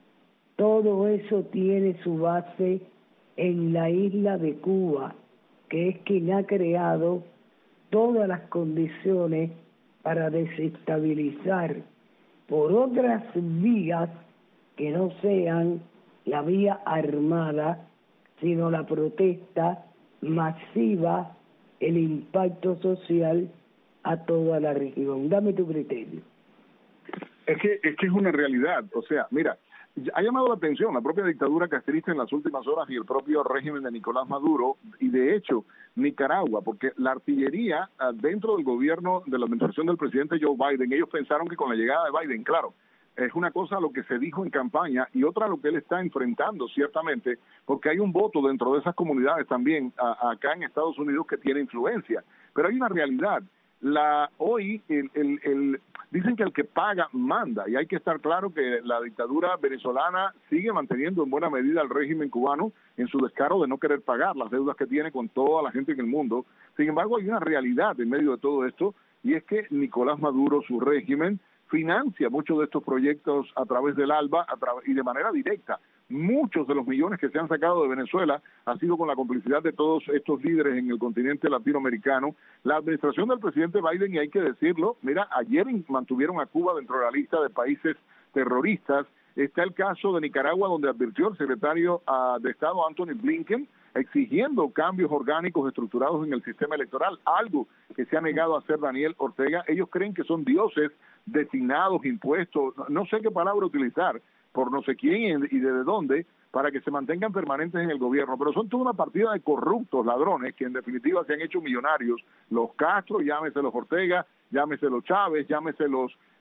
[SPEAKER 1] todo eso tiene su base en la isla de Cuba, que es quien ha creado todas las condiciones para desestabilizar por otras vías que no sean la vía armada, sino la protesta masiva, el impacto social a toda la región. Dame tu criterio.
[SPEAKER 5] Es que es una realidad, o sea, mira, ha llamado la atención la propia dictadura castrista en las últimas horas y el propio régimen de Nicolás Maduro, y de hecho Nicaragua, porque la artillería dentro del gobierno de la administración del presidente Joe Biden, ellos pensaron que con la llegada de Biden, claro, es una cosa lo que se dijo en campaña y otra lo que él está enfrentando ciertamente, porque hay un voto dentro de esas comunidades también acá en Estados Unidos que tiene influencia, pero hay una realidad. Hoy dicen que el que paga manda, y hay que estar claro que la dictadura venezolana sigue manteniendo en buena medida al régimen cubano en su descaro de no querer pagar las deudas que tiene con toda la gente en el mundo. Sin embargo, hay una realidad en medio de todo esto, y es que Nicolás Maduro, su régimen, financia muchos de estos proyectos a través del ALBA y de manera directa. Muchos de los millones que se han sacado de Venezuela ha sido con la complicidad de todos estos líderes en el continente latinoamericano. La administración del presidente Biden, y hay que decirlo, mira, ayer mantuvieron a Cuba dentro de la lista de países terroristas. Está el caso de Nicaragua, donde advirtió el secretario de Estado Anthony Blinken, exigiendo cambios orgánicos estructurados en el sistema electoral, algo que se ha negado a hacer Daniel Ortega. Ellos creen que son dioses designados, impuestos, no sé qué palabra utilizar, por no sé quién y desde dónde, para que se mantengan permanentes en el gobierno, pero son toda una partida de corruptos ladrones que en definitiva se han hecho millonarios, los Castro, llámese los Ortega, llámese los Chávez, llámese los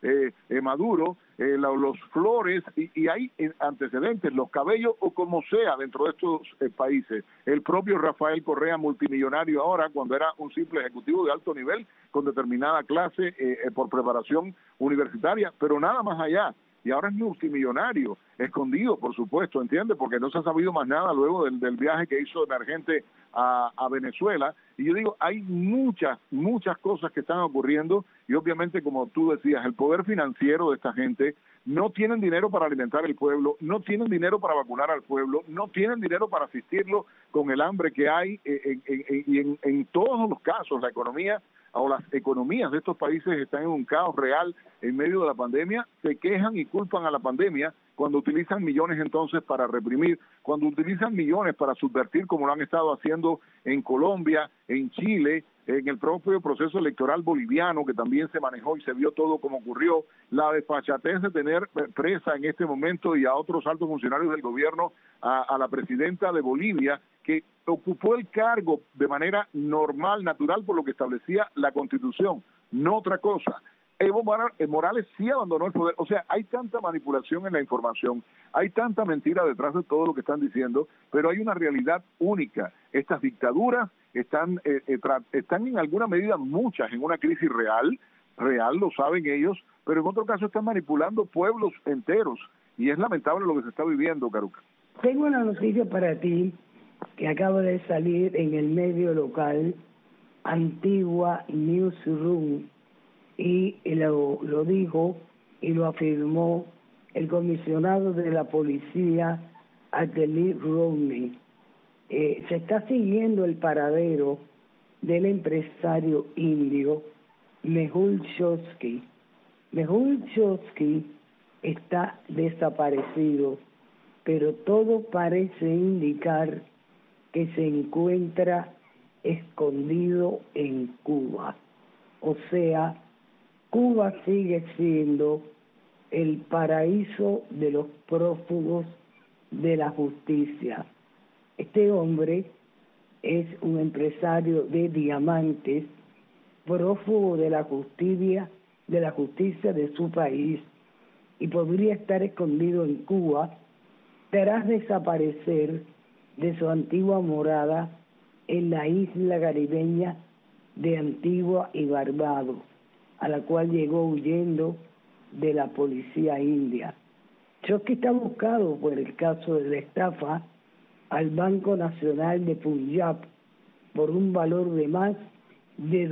[SPEAKER 5] Maduro, los Flores, y hay antecedentes, los Cabellos o como sea dentro de estos países. El propio Rafael Correa, multimillonario ahora, cuando era un simple ejecutivo de alto nivel con determinada clase por preparación universitaria, pero nada más allá. Y ahora es multimillonario, escondido, por supuesto, ¿entiendes? Porque no se ha sabido más nada luego del viaje que hizo emergente a Venezuela. Y yo digo, hay muchas cosas que están ocurriendo y obviamente, como tú decías, el poder financiero de esta gente, no tienen dinero para alimentar al pueblo, no tienen dinero para vacunar al pueblo, no tienen dinero para asistirlo con el hambre que hay y en todos los casos la economía o las economías de estos países están en un caos real en medio de la pandemia, se quejan y culpan a la pandemia cuando utilizan millones entonces para reprimir, cuando utilizan millones para subvertir como lo han estado haciendo en Colombia, en Chile, en el propio proceso electoral boliviano que también se manejó y se vio todo como ocurrió, la desfachatez de tener presa en este momento y a otros altos funcionarios del gobierno, a la presidenta de Bolivia, que ocupó el cargo de manera normal, natural, por lo que establecía la Constitución, no otra cosa. Evo Morales sí abandonó el poder, o sea, hay tanta manipulación en la información, hay tanta mentira detrás de todo lo que están diciendo, pero hay una realidad única. Estas dictaduras están en alguna medida, muchas, en una crisis real, lo saben ellos, pero en otro caso están manipulando pueblos enteros, y es lamentable lo que se está viviendo, Caruca.
[SPEAKER 1] Tengo una noticia para ti que acaba de salir en el medio local, Antigua Newsroom, y lo dijo y lo afirmó el comisionado de la policía, Adeli Romney. Se está siguiendo el paradero del empresario indio Mehul Choksey. Mehul Choksey está desaparecido, pero todo parece indicar que se encuentra escondido en Cuba. O sea, Cuba sigue siendo el paraíso de los prófugos de la justicia. Este hombre es un empresario de diamantes, prófugo de la justicia de su país, y podría estar escondido en Cuba tras desaparecer de su antigua morada en la isla caribeña de Antigua y Barbados, a la cual llegó huyendo de la policía india. Choksey está buscado por el caso de la estafa al Banco Nacional de Punjab por un valor de más de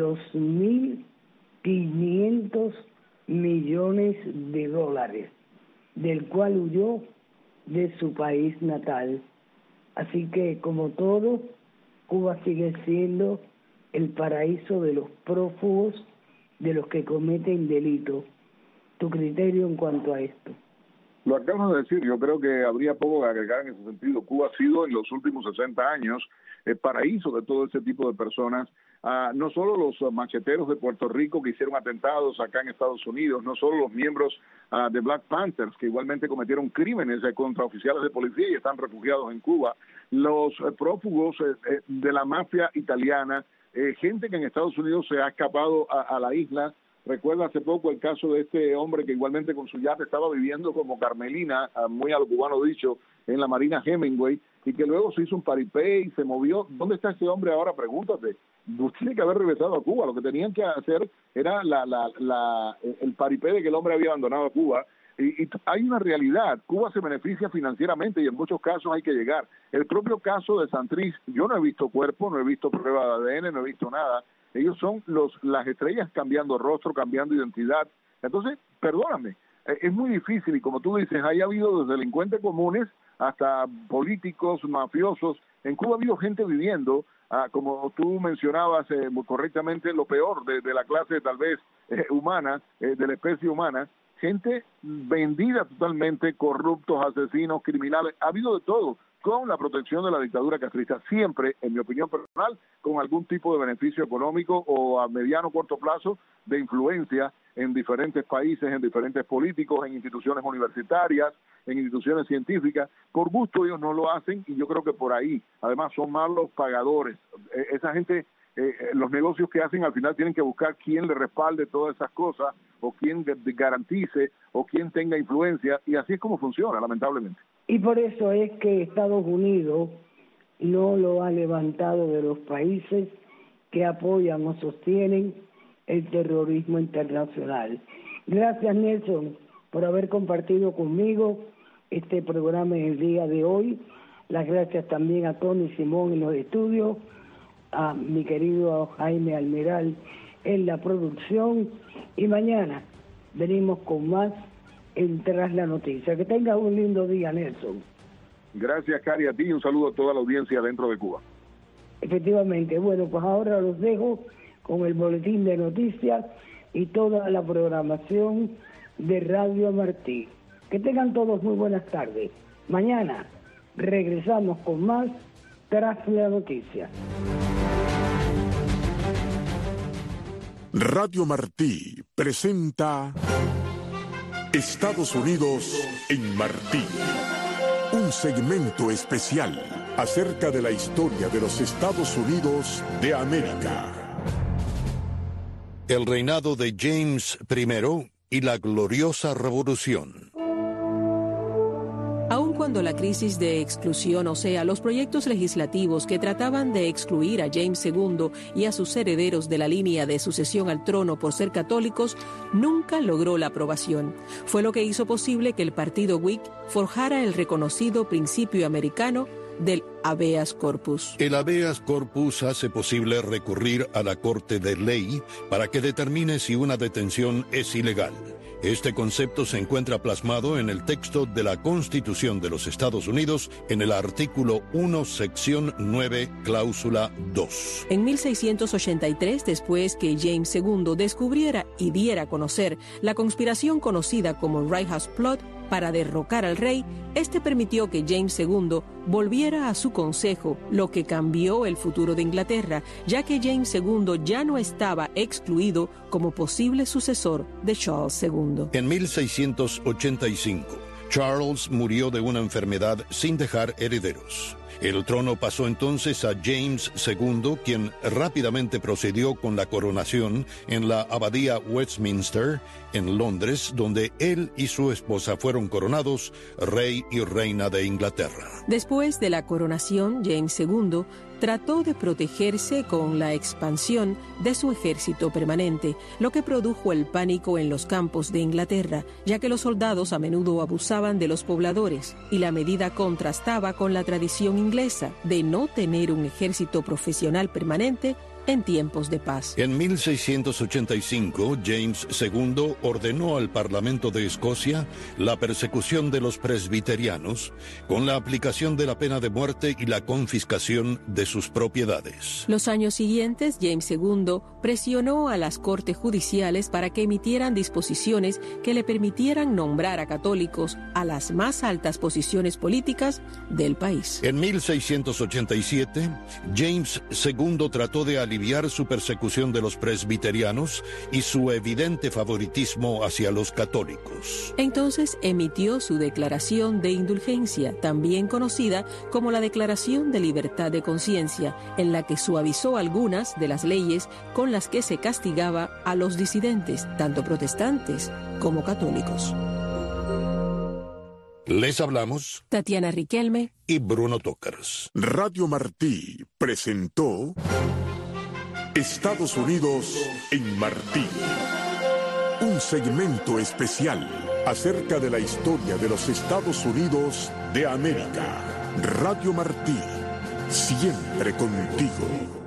[SPEAKER 1] 2.500 millones de dólares, del cual huyó de su país natal. Así que, como todo, Cuba sigue siendo el paraíso de los prófugos, de los que cometen delitos. ¿Tu criterio en cuanto a esto?
[SPEAKER 5] Lo acabas de decir, yo creo que habría poco que agregar en ese sentido. Cuba ha sido en los últimos 60 años el paraíso de todo ese tipo de personas. No solo los macheteros de Puerto Rico que hicieron atentados acá en Estados Unidos, no solo los miembros de Black Panthers que igualmente cometieron crímenes contra oficiales de policía y están refugiados en Cuba, los prófugos de la mafia italiana, gente que en Estados Unidos se ha escapado a la isla. Recuerda hace poco el caso de este hombre que igualmente con su yate estaba viviendo como Carmelina, muy a lo cubano dicho, en la Marina Hemingway, y que luego se hizo un paripé y se movió. ¿Dónde está ese hombre ahora? Pregúntate. Tiene que haber regresado a Cuba. Lo que tenían que hacer era el paripé de que el hombre había abandonado a Cuba. Y hay una realidad. Cuba se beneficia financieramente y en muchos casos hay que llegar. El propio caso de Santrich, yo no he visto cuerpo, no he visto prueba de ADN, no he visto nada. Ellos son las estrellas cambiando rostro, cambiando identidad. Entonces, perdóname, es muy difícil y como tú dices, ha habido desde delincuentes comunes hasta políticos, mafiosos. En Cuba ha habido gente viviendo, como tú mencionabas muy correctamente, lo peor de la clase tal vez humana, de la especie humana, gente vendida totalmente, corruptos, asesinos, criminales, ha habido de todo, con la protección de la dictadura castrista, siempre, en mi opinión personal, con algún tipo de beneficio económico o a mediano o corto plazo de influencia en diferentes países, en diferentes políticos, en instituciones universitarias, en instituciones científicas. Por gusto ellos no lo hacen y yo creo que por ahí, además son malos pagadores. Esa gente los negocios que hacen al final tienen que buscar quién le respalde todas esas cosas, o quién garantice, o quién tenga influencia, y así es como funciona, lamentablemente.
[SPEAKER 1] Y por eso es que Estados Unidos no lo ha levantado de los países que apoyan o sostienen el terrorismo internacional. Gracias, Nelson, por haber compartido conmigo este programa en el día de hoy. Las gracias también a Tony Simón en los estudios, a mi querido Jaime Almiral en la producción, y mañana venimos con más en Tras la Noticia. Que tengas un lindo día, Nelson.
[SPEAKER 5] Gracias, Cari, a ti, y un saludo a toda la audiencia dentro de Cuba.
[SPEAKER 1] Efectivamente. Bueno, pues ahora los dejo con el boletín de noticias y toda la programación de Radio Martí. Que tengan todos muy buenas tardes. Mañana regresamos con más Tras la Noticia.
[SPEAKER 4] Radio Martí presenta Estados Unidos en Martí, un segmento especial acerca de la historia de los Estados Unidos de América.
[SPEAKER 6] El reinado de James I y la gloriosa revolución.
[SPEAKER 7] Aun cuando la crisis de exclusión, o sea, los proyectos legislativos que trataban de excluir a James II y a sus herederos de la línea de sucesión al trono por ser católicos, nunca logró la aprobación. Fue lo que hizo posible que el partido Whig forjara el reconocido principio americano del habeas corpus.
[SPEAKER 6] El habeas corpus hace posible recurrir a la Corte de Ley para que determine si una detención es ilegal. Este concepto se encuentra plasmado en el texto de la Constitución de los Estados Unidos en el artículo 1, sección 9, cláusula 2.
[SPEAKER 7] En 1683, después que James II descubriera y diera a conocer la conspiración conocida como White House Plot para derrocar al rey, este permitió que James II volviera a su consejo, lo que cambió el futuro de Inglaterra, ya que James II ya no estaba excluido como posible sucesor de Charles II.
[SPEAKER 6] En 1685, Charles murió de una enfermedad sin dejar herederos. El trono pasó entonces a James II, quien rápidamente procedió con la coronación en la abadía Westminster, en Londres, donde él y su esposa fueron coronados rey y reina de Inglaterra.
[SPEAKER 7] Después de la coronación, James II trató de protegerse con la expansión de su ejército permanente, lo que produjo el pánico en los campos de Inglaterra, ya que los soldados a menudo abusaban de los pobladores, y la medida contrastaba con la tradición inglesa de no tener un ejército profesional permanente en tiempos de paz.
[SPEAKER 6] En 1685, James II ordenó al Parlamento de Escocia la persecución de los presbiterianos con la aplicación de la pena de muerte y la confiscación de sus propiedades.
[SPEAKER 7] Los años siguientes, James II presionó a las cortes judiciales para que emitieran disposiciones que le permitieran nombrar a católicos a las más altas posiciones políticas del país.
[SPEAKER 6] En 1687, James II trató de aliviar su persecución de los presbiterianos y su evidente favoritismo hacia los católicos.
[SPEAKER 7] Entonces emitió su declaración de indulgencia, también conocida como la Declaración de Libertad de Conciencia, en la que suavizó algunas de las leyes con las que se castigaba a los disidentes, tanto protestantes como católicos.
[SPEAKER 6] Les hablamos
[SPEAKER 7] Tatiana Riquelme
[SPEAKER 6] y Bruno Tócars.
[SPEAKER 4] Radio Martí presentó Estados Unidos en Martí, un segmento especial acerca de la historia de los Estados Unidos de América. Radio Martí, siempre contigo.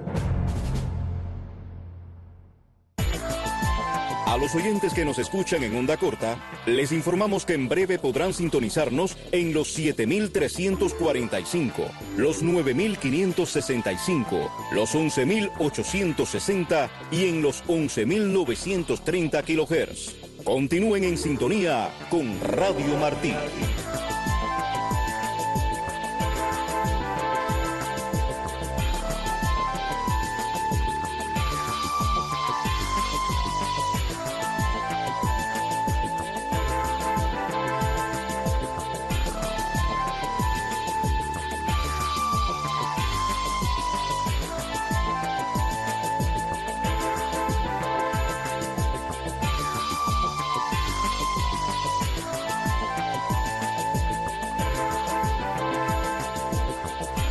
[SPEAKER 8] A los oyentes que nos escuchan en onda corta, les informamos que en breve podrán sintonizarnos en los 7.345, los 9.565, los 11.860 y en los 11.930 kHz. Continúen en sintonía con Radio Martí.